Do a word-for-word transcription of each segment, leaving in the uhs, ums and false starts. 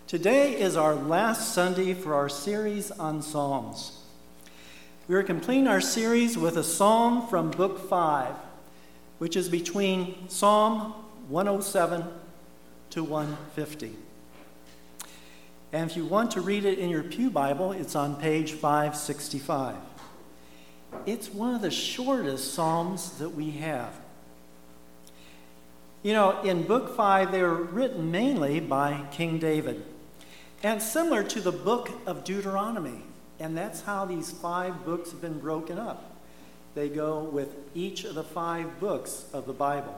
Today is our last Sunday for our series on Psalms. We are completing our series with a psalm from Book five, which is between Psalm one oh seven to one fifty. And if you want to read it in your pew Bible, it's on page five sixty-five. It's one of the shortest psalms that we have. You know, in Book five, they were written mainly by King David. And similar to the book of Deuteronomy. And that's how these five books have been broken up. They go with each of the five books of the Bible.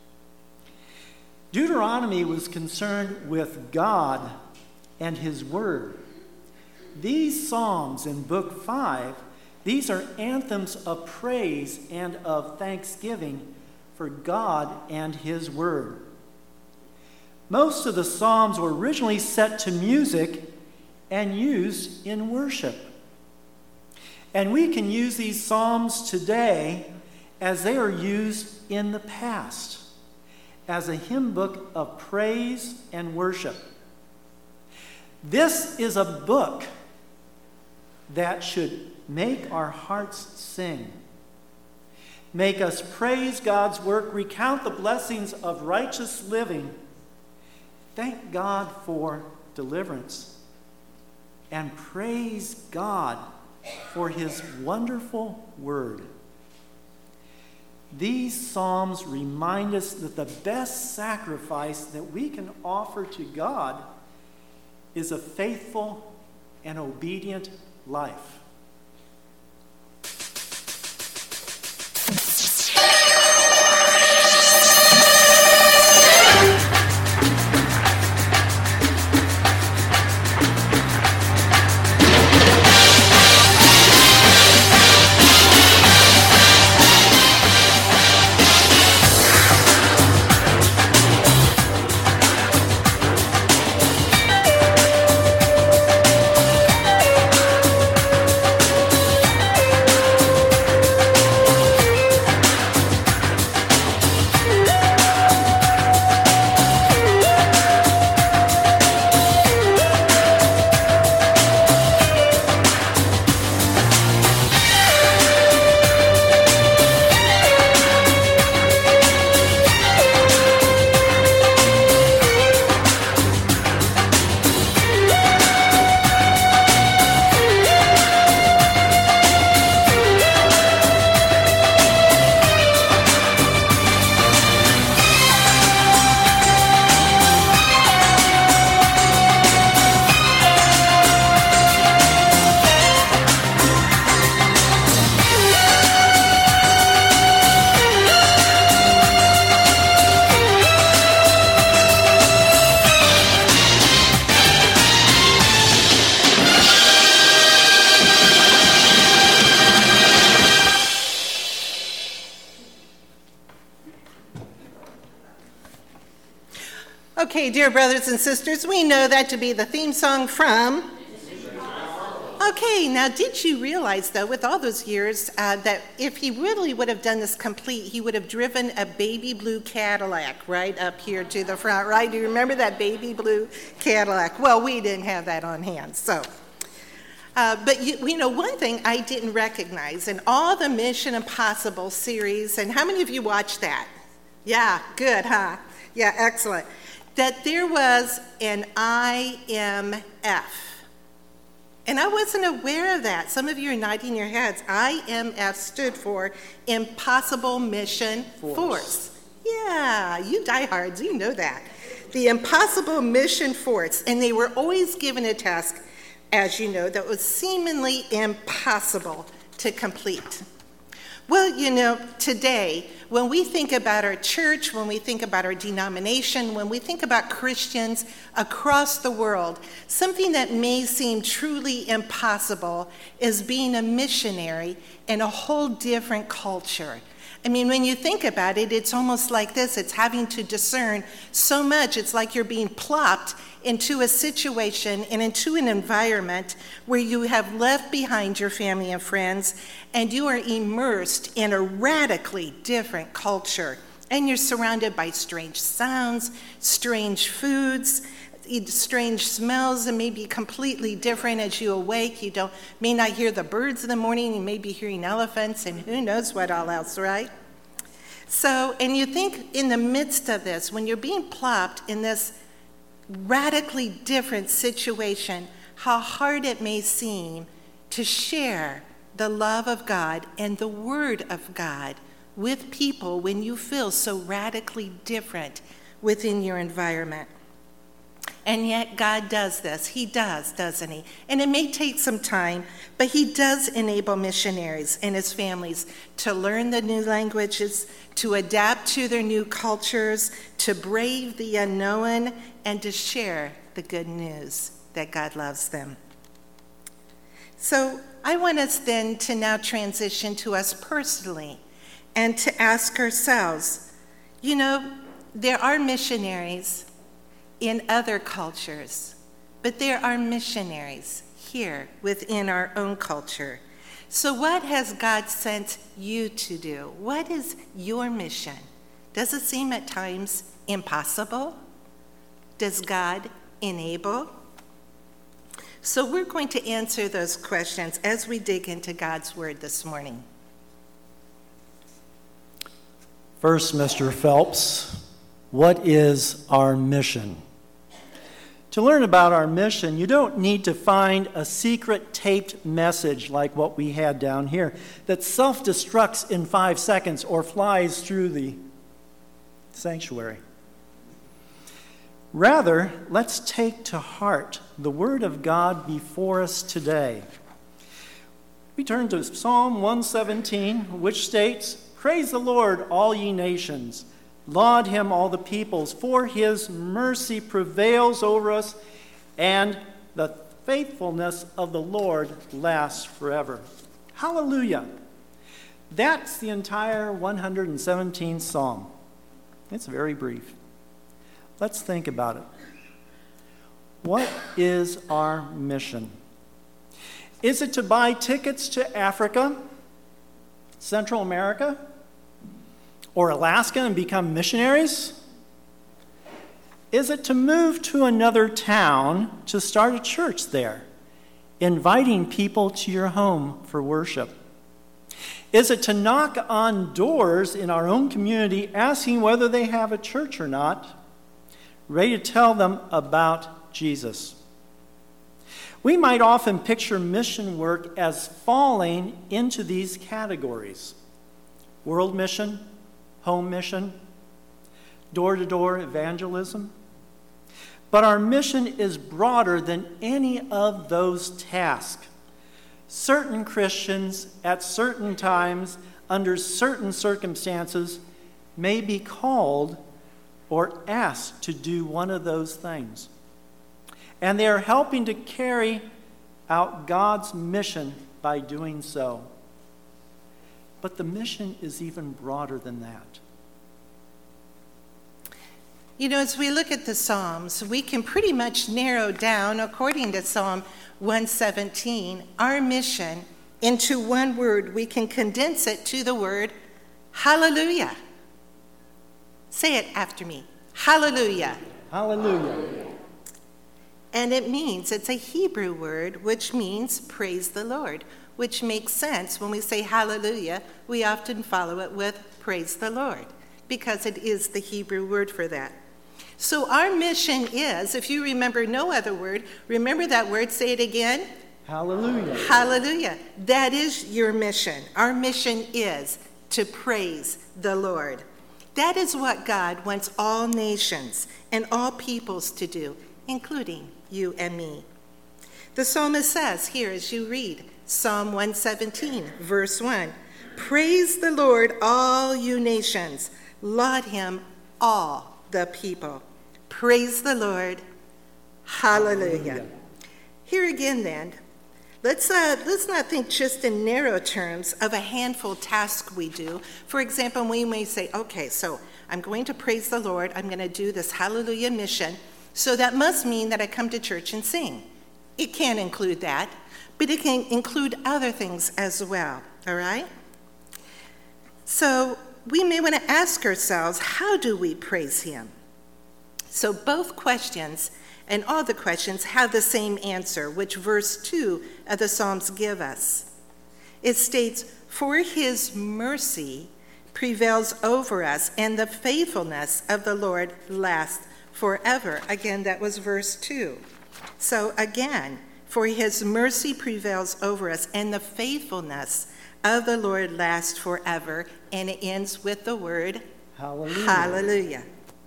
Deuteronomy was concerned with God and his word. These psalms in Book five, these are anthems of praise and of thanksgiving for God and his word. Most of the psalms were originally set to music and used in worship. And we can use these psalms today as they are used in the past, as a hymn book of praise and worship. This is a book that should make our hearts sing, make us praise God's work, recount the blessings of righteous living, thank God for deliverance, and praise God for his wonderful word. These psalms remind us that the best sacrifice that we can offer to God is a faithful and obedient life. Okay, dear brothers and sisters, we know that to be the theme song from... Okay, now did you realize, though, with all those years, uh, that if he really would have done this complete, he would have driven a baby blue Cadillac right up here to the front, right? Do you remember that baby blue Cadillac? Well, we didn't have that on hand, so... Uh, but you, you know, one thing I didn't recognize in all the Mission Impossible series, and how many of you watched that? Yeah, good, huh? Yeah, excellent. That there was an I M F. And I wasn't aware of that. Some of you are nodding your heads. I M F stood for Impossible Mission Force. Force. Yeah, you diehards, you know that. The Impossible Mission Force. And they were always given a task, as you know, that was seemingly impossible to complete. Well, you know, today, when we think about our church, when we think about our denomination, when we think about Christians across the world, something that may seem truly impossible is being a missionary in a whole different culture. I mean, when you think about it, it's almost like this. It's having to discern so much. It's like you're being plopped into a situation and into an environment where you have left behind your family and friends, and you are immersed in a radically different culture. And you're surrounded by strange sounds, strange foods, strange smells and may be completely different as you awake. You don't may not hear the birds in the morning. You may be hearing elephants and who knows what all else, right? So, and you think in the midst of this, when you're being plopped in this radically different situation, how hard it may seem to share the love of God and the Word of God with people when you feel so radically different within your environment. And yet God does this. He does, doesn't he? And it may take some time, but he does enable missionaries and his families to learn the new languages, to adapt to their new cultures, to brave the unknown, and to share the good news that God loves them. So I want us then to now transition to us personally and to ask ourselves, you know, there are missionaries in other cultures, but there are missionaries here within our own culture. So what has God sent you to do? What is your mission? Does it seem at times impossible? Does God enable? So we're going to answer those questions as we dig into God's word this morning. First, Mister Phelps, what is our mission? To learn about our mission, you don't need to find a secret taped message like what we had down here that self-destructs in five seconds or flies through the sanctuary. Rather, let's take to heart the Word of God before us today. We turn to Psalm one seventeen, which states, "Praise the Lord, all ye nations. Laud him, all the peoples, for his mercy prevails over us, and the faithfulness of the Lord lasts forever." Hallelujah. That's the entire one hundred seventeenth Psalm. It's very brief. Let's think about it. What is our mission? Is it to buy tickets to Africa, Central America, or Alaska and become missionaries? Is it to move to another town to start a church there, inviting people to your home for worship? Is it to knock on doors in our own community asking whether they have a church or not, ready to tell them about Jesus? We might often picture mission work as falling into these categories: world mission, home mission, door-to-door evangelism. But our mission is broader than any of those tasks. Certain Christians at certain times, under certain circumstances, may be called or asked to do one of those things. And they are helping to carry out God's mission by doing so. But the mission is even broader than that. You know, as we look at the Psalms, we can pretty much narrow down, according to Psalm one seventeen, our mission into one word. We can condense it to the word hallelujah. Say it after me. Hallelujah. Hallelujah. And it means, it's a Hebrew word, which means praise the Lord, which makes sense. When we say hallelujah, we often follow it with praise the Lord, because it is the Hebrew word for that. So our mission is, if you remember no other word, remember that word, say it again. Hallelujah. Hallelujah. That is your mission. Our mission is to praise the Lord. That is what God wants all nations and all peoples to do, including you and me. The psalmist says here, as you read Psalm one seventeen, verse one, "Praise the Lord, all you nations. Laud him, all the people." Praise the Lord. Hallelujah. Hallelujah. Here again then, let's, uh, let's not think just in narrow terms of a handful task we do. For example, we may say, okay, so I'm going to praise the Lord. I'm going to do this hallelujah mission. So that must mean that I come to church and sing. It can include that, but it can include other things as well, all right? So we may want to ask ourselves, how do we praise him? So both questions and all the questions have the same answer, which verse two of the Psalms give us. It states, "For his mercy prevails over us, and the faithfulness of the Lord lasts forever." Again, that was verse two. So again, for his mercy prevails over us, and the faithfulness of the Lord lasts forever. And it ends with the word Hallelujah. Hallelujah.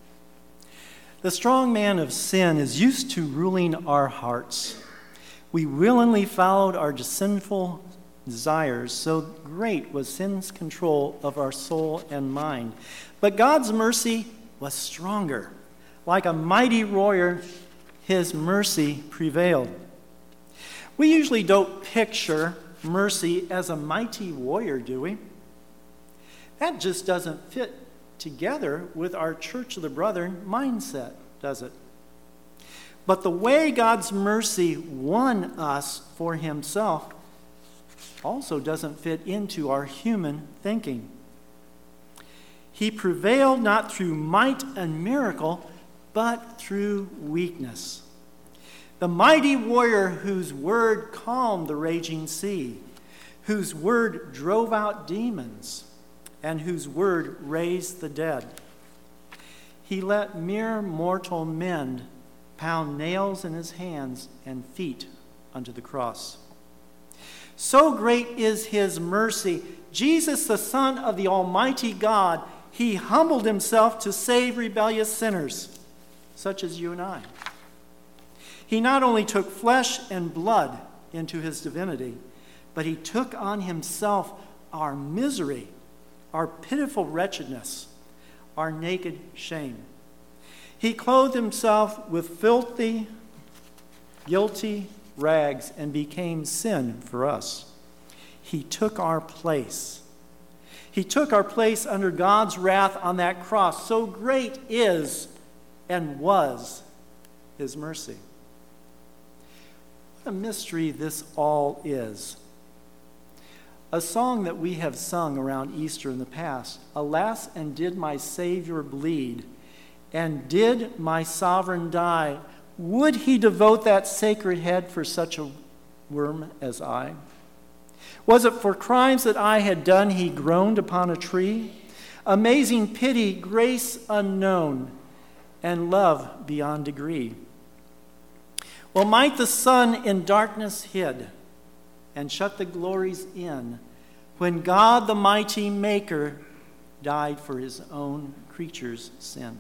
The strong man of sin is used to ruling our hearts. We willingly followed our sinful desires, so great was sin's control of our soul and mind. But God's mercy was stronger. Like a mighty warrior, his mercy prevailed. We usually don't picture mercy as a mighty warrior, do we? That just doesn't fit together with our Church of the Brethren mindset, does it? But the way God's mercy won us for himself also doesn't fit into our human thinking. He prevailed not through might and miracle, but through weakness. The mighty warrior whose word calmed the raging sea, whose word drove out demons, and whose word raised the dead. He let mere mortal men pound nails in his hands and feet unto the cross. So great is his mercy. Jesus, the Son of the Almighty God, he humbled himself to save rebellious sinners, such as you and I. He not only took flesh and blood into his divinity, but he took on himself our misery, our pitiful wretchedness, our naked shame. He clothed himself with filthy, guilty rags and became sin for us. He took our place. He took our place under God's wrath on that cross. So great is and was his mercy. What a mystery this all is. A song that we have sung around Easter in the past, "Alas, and did my Savior bleed, and did my sovereign die, would he devote that sacred head for such a worm as I? Was it for crimes that I had done he groaned upon a tree? Amazing pity, grace unknown, and love beyond degree. Well, might the sun in darkness hid and shut the glories in when God the mighty Maker died for his own creature's sin.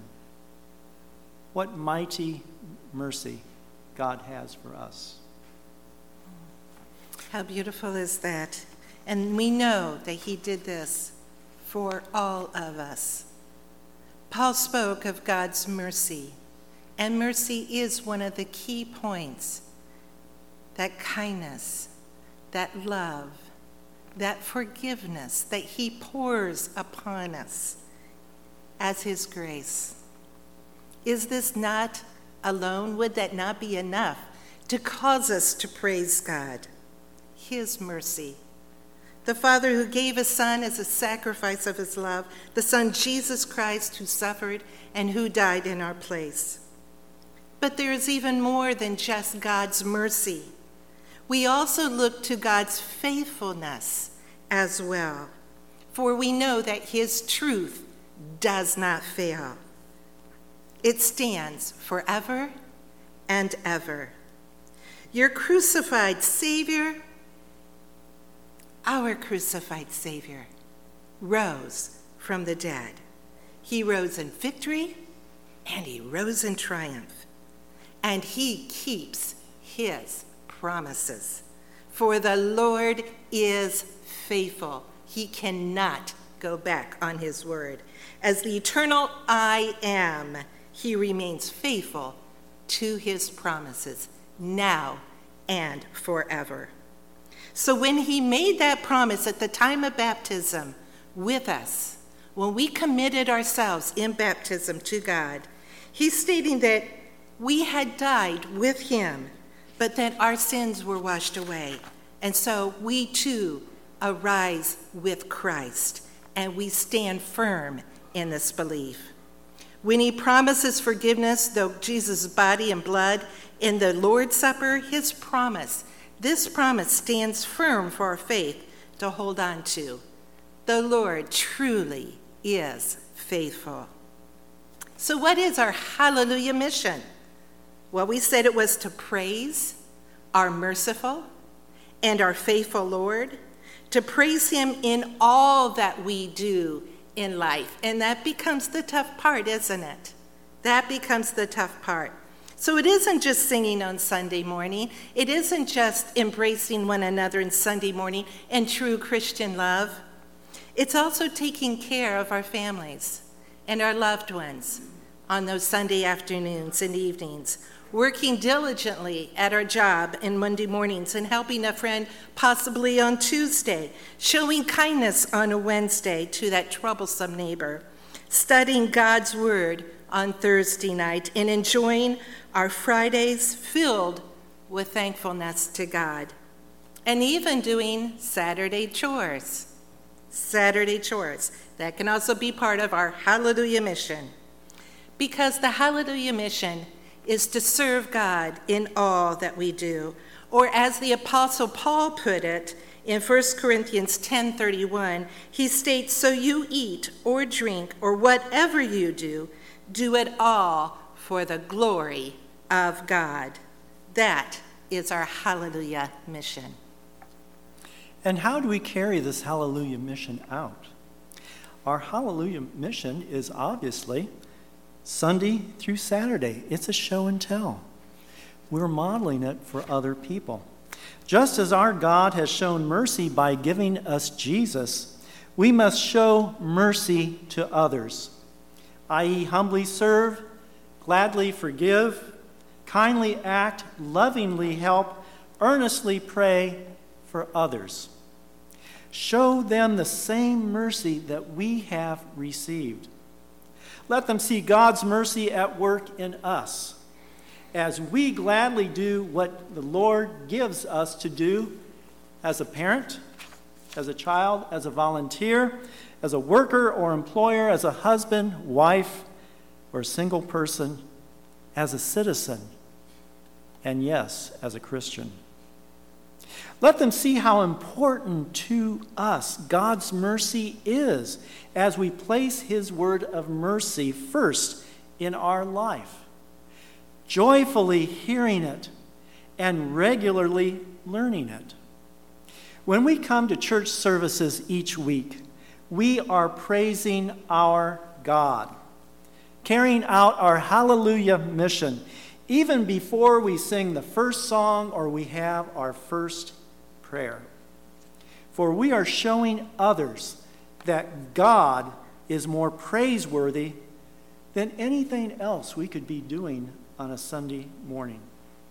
What mighty mercy God has for us. How beautiful is that? And we know that he did this for all of us. Paul spoke of God's mercy, and mercy is one of the key points. That kindness, that love, that forgiveness that he pours upon us as his grace. Is this not alone? Would that not be enough to cause us to praise God? His mercy. The Father who gave his Son as a sacrifice of his love, the Son Jesus Christ who suffered and who died in our place. But there is even more than just God's mercy. We also look to God's faithfulness as well, for we know that his truth does not fail. It stands forever and ever. Your crucified Savior, our crucified Savior, rose from the dead. He rose in victory and he rose in triumph. And he keeps his promises. For the Lord is faithful. He cannot go back on his word. As the eternal I am, he remains faithful to his promises now and forever. So when he made that promise at the time of baptism with us, when we committed ourselves in baptism to God, he's stating that we had died with him, but that our sins were washed away. And so we too arise with Christ, and we stand firm in this belief. When he promises forgiveness, though Jesus' body and blood in the Lord's Supper, his promise, this promise stands firm for our faith to hold on to. The Lord truly is faithful. So what is our hallelujah mission? Well, we said it was to praise our merciful and our faithful Lord, to praise him in all that we do in life. And that becomes the tough part, isn't it? That becomes the tough part. So it isn't just singing on Sunday morning. It isn't just embracing one another in Sunday morning and true Christian love. It's also taking care of our families and our loved ones on those Sunday afternoons and evenings, working diligently at our job in Monday mornings and helping a friend possibly on Tuesday, showing kindness on a Wednesday to that troublesome neighbor, studying God's word on Thursday night, and enjoying our Fridays filled with thankfulness to God, and even doing Saturday chores. Saturday chores. That can also be part of our Hallelujah mission, because the Hallelujah mission is to serve God in all that we do. Or as the Apostle Paul put it in First Corinthians ten thirty-one, he states, "So you eat or drink or whatever you do, do it all for the glory of God." That is our Hallelujah mission. And how do we carry this Hallelujah mission out? Our Hallelujah mission is obviously Sunday through Saturday. It's a show and tell. We're modeling it for other people. Just as our God has shown mercy by giving us Jesus, we must show mercy to others, that is humbly serve, gladly forgive, kindly act, lovingly help, earnestly pray for others. Show them the same mercy that we have received. Let them see God's mercy at work in us as we gladly do what the Lord gives us to do as a parent, as a child, as a volunteer, as a worker or employer, as a husband, wife, or a single person, as a citizen, and yes, as a Christian. Let them see how important to us God's mercy is as we place his word of mercy first in our life, joyfully hearing it and regularly learning it. When we come to church services each week, we are praising our God, carrying out our Hallelujah mission, even before we sing the first song or we have our first prayer. For we are showing others that God is more praiseworthy than anything else we could be doing on a Sunday morning.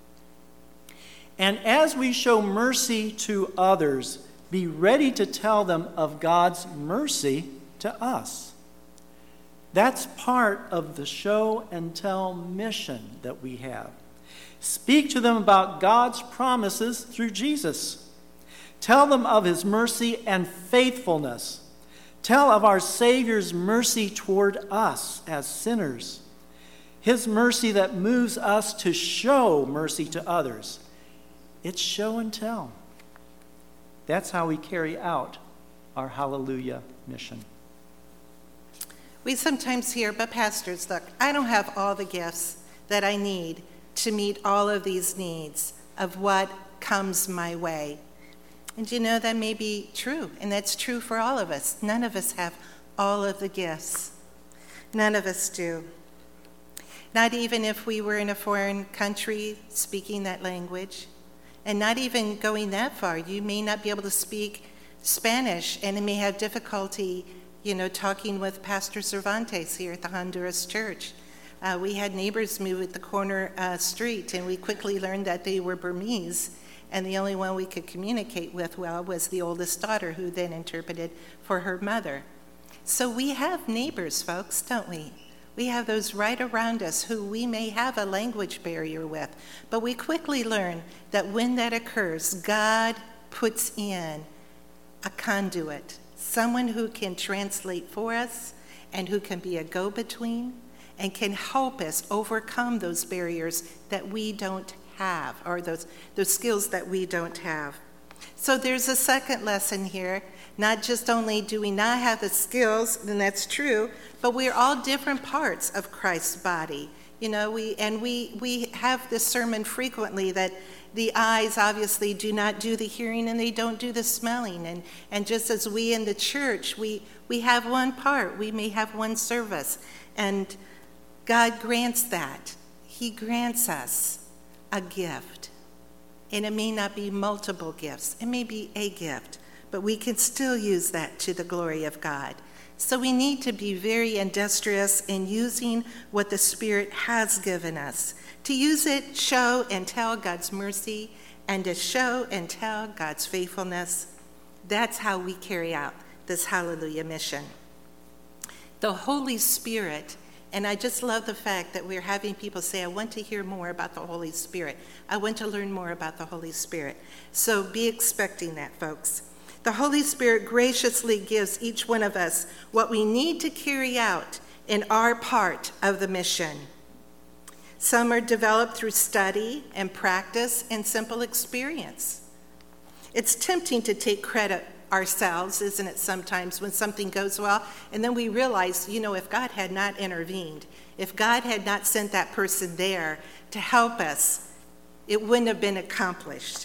And as we show mercy to others, be ready to tell them of God's mercy to us. That's part of the show and tell mission that we have. Speak to them about God's promises through Jesus. Tell them of his mercy and faithfulness. Tell of our Savior's mercy toward us as sinners. His mercy that moves us to show mercy to others. It's show and tell. That's how we carry out our Hallelujah mission. We sometimes hear, but pastors, look, I don't have all the gifts that I need to meet all of these needs of what comes my way. And you know, that may be true, and that's true for all of us. None of us have all of the gifts. None of us do. Not even if we were in a foreign country speaking that language. And not even going that far. You may not be able to speak Spanish, and it may have difficulty, you know, talking with Pastor Cervantes here at the Honduras Church. Uh, we had neighbors move at the corner uh, street, and we quickly learned that they were Burmese, and the only one we could communicate with well was the oldest daughter, who then interpreted for her mother. So we have neighbors, folks, don't we? We have those right around us who we may have a language barrier with, but we quickly learn that when that occurs, God puts in a conduit, someone who can translate for us and who can be a go-between and can help us overcome those barriers that we don't have, or those, those skills that we don't have. So there's a second lesson here. Not just only do we not have the skills, and that's true, but we're all different parts of Christ's body. You know, we and we we have this sermon frequently that the eyes obviously do not do the hearing and they don't do the smelling. And, and just as we in the church, we, we have one part, we may have one service. And God grants that. He grants us a gift. And it may not be multiple gifts. It may be a gift. But we can still use that to the glory of God. So we need to be very industrious in using what the Spirit has given us. To use it, show and tell God's mercy, and to show and tell God's faithfulness. That's how we carry out this Hallelujah mission. The Holy Spirit, and I just love the fact that we're having people say, I want to hear more about the Holy Spirit. I want to learn more about the Holy Spirit. So be expecting that, folks. The Holy Spirit graciously gives each one of us what we need to carry out in our part of the mission. Some are developed through study and practice and simple experience. It's tempting to take credit ourselves, isn't it, sometimes when something goes well, and then we realize, you know, if God had not intervened, if God had not sent that person there to help us, it wouldn't have been accomplished.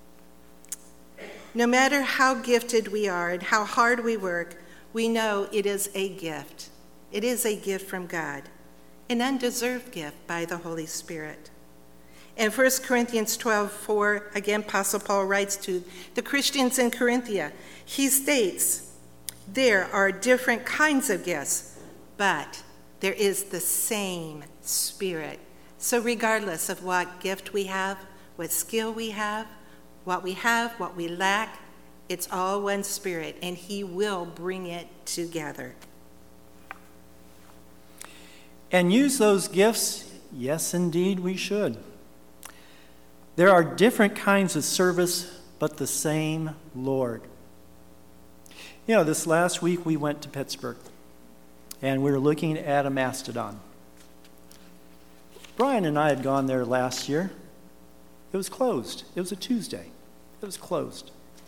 No matter how gifted we are and how hard we work, we know it is a gift. It is a gift from God, an undeserved gift by the Holy Spirit. In First Corinthians twelve four, again, Apostle Paul writes to the Christians in Corinthia. He states, there are different kinds of gifts, but there is the same Spirit. So regardless of what gift we have, what skill we have, what we have, what we lack, it's all one Spirit, and He will bring it together. And use those gifts? Yes, indeed, we should. There are different kinds of service, but the same Lord. You know, this last week we went to Pittsburgh, and we were looking at a mastodon. Brian and I had gone there last year. It was closed. It was a Tuesday. It was closed.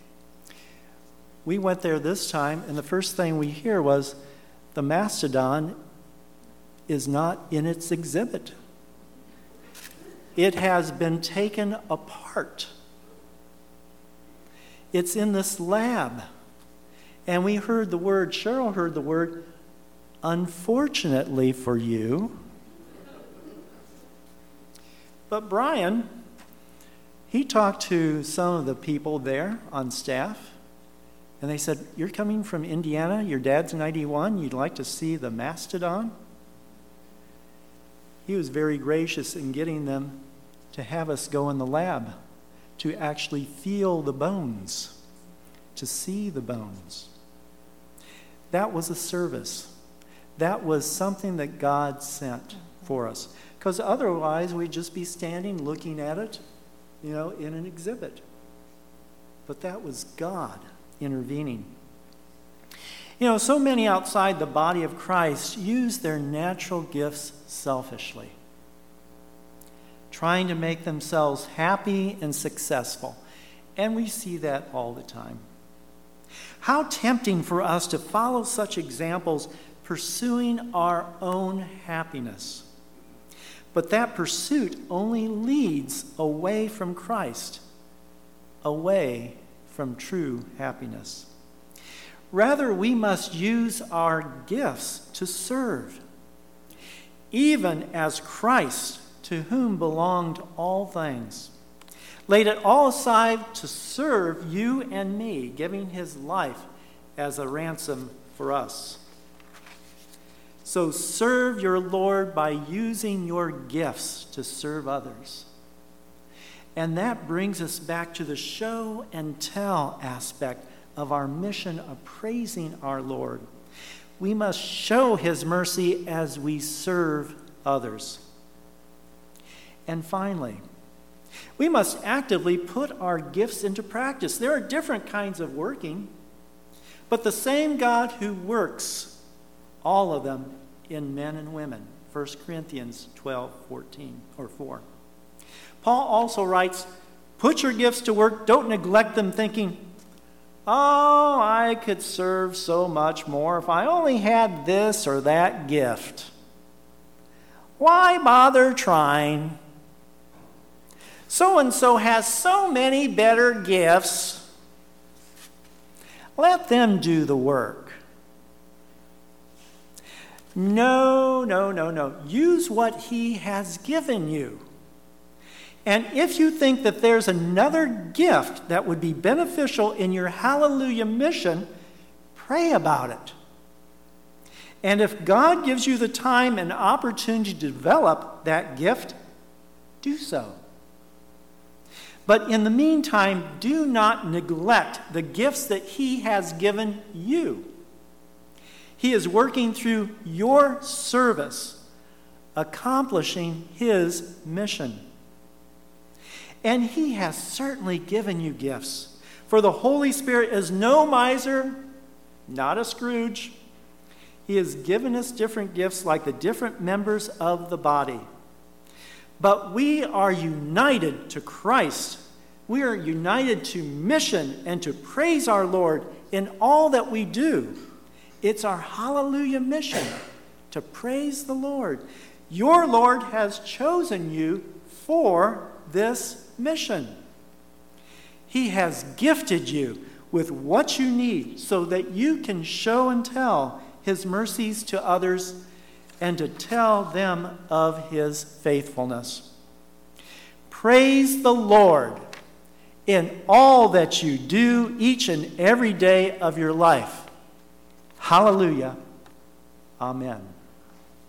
We went there this time, and the first thing we hear was the mastodon is not in its exhibit. It has been taken apart. It's in this lab. And we heard the word, Cheryl heard the word, unfortunately for you. But Brian, he talked to some of the people there on staff, and they said, you're coming from Indiana, your dad's ninety-one, you'd like to see the mastodon? He was very gracious in getting them to have us go in the lab to actually feel the bones, to see the bones. That was a service. That was something that God sent for us. Because otherwise we'd just be standing looking at it, you know, in an exhibit. But that was God intervening. You know, so many outside the body of Christ use their natural gifts selfishly, trying to make themselves happy and successful. And we see that all the time. How tempting for us to follow such examples, pursuing our own happiness. But that pursuit only leads away from Christ, away from true happiness. Rather, we must use our gifts to serve, even as Christ, to whom belonged all things, laid it all aside to serve you and me, giving his life as a ransom for us. So serve your Lord by using your gifts to serve others. And that brings us back to the show and tell aspect of our mission of praising our Lord. We must show his mercy as we serve others. And finally, we must actively put our gifts into practice. There are different kinds of working, but the same God who works all of them in men and women First Corinthians twelve, fourteen, or four. Paul also writes, put your gifts to work. Don't neglect them thinking, oh, I could serve so much more if I only had this or that gift. Why bother trying? So-and-so has so many better gifts. Let them do the work. No, no, no, no. Use what he has given you. And if you think that there's another gift that would be beneficial in your Hallelujah mission, pray about it. And if God gives you the time and opportunity to develop that gift, do so. But in the meantime, do not neglect the gifts that he has given you. He is working through your service, accomplishing his mission. And he has certainly given you gifts. For the Holy Spirit is no miser, not a Scrooge. He has given us different gifts like the different members of the body. But we are united to Christ. We are united to mission and to praise our Lord in all that we do. It's our hallelujah mission to praise the Lord. Your Lord has chosen you for this mission. He has gifted you with what you need so that you can show and tell his mercies to others and to tell them of his faithfulness. Praise the Lord in all that you do each and every day of your life. Hallelujah. Amen.